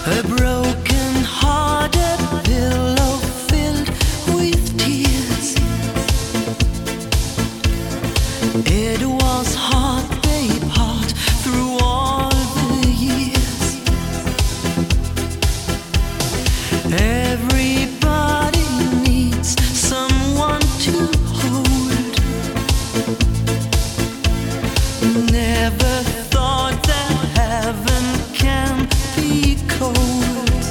A broken-hearted pillow filled with tears. It was hard, babe, hard through all the years. Everybody needs someone to hold. Never thought that heaven can be cold.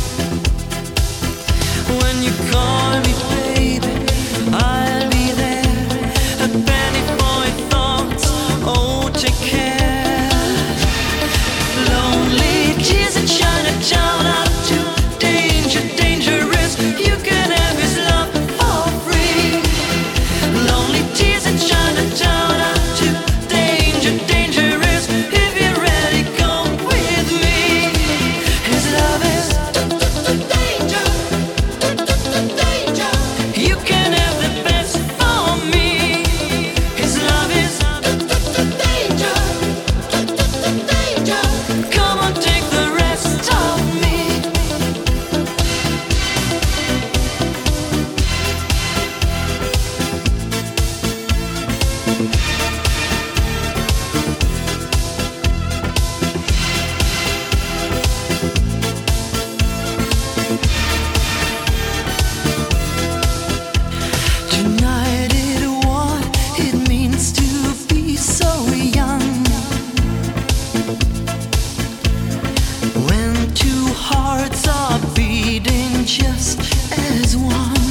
When you call me baby, I'll be there. A penny for your thoughts, oh take care. Lonely tears that shine a child out to danger, dangerous. You can have his love for free. Lonely tears that shine a child out to danger, dangerous. If you're ready, go with me. His love is danger, danger. You can have the best for me. His love is danger, danger. Come on, take the rest of me. Tonight is what it means to be so young. When two hearts are beating just as one.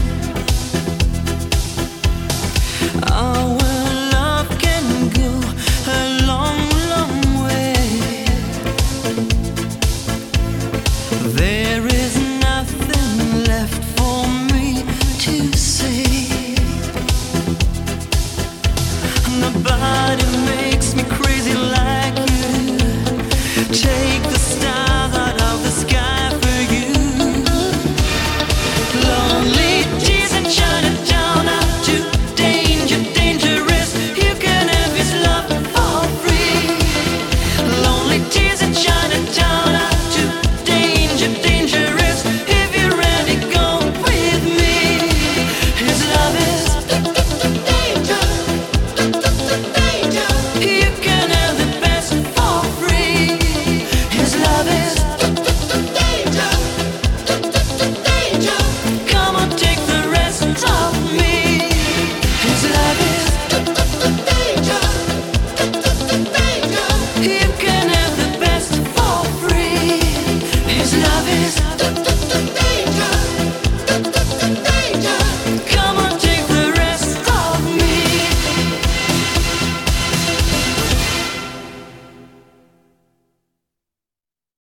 Our love can go a long, long way. There is nothing left for me to say. Nobody makes me crazy like you. Take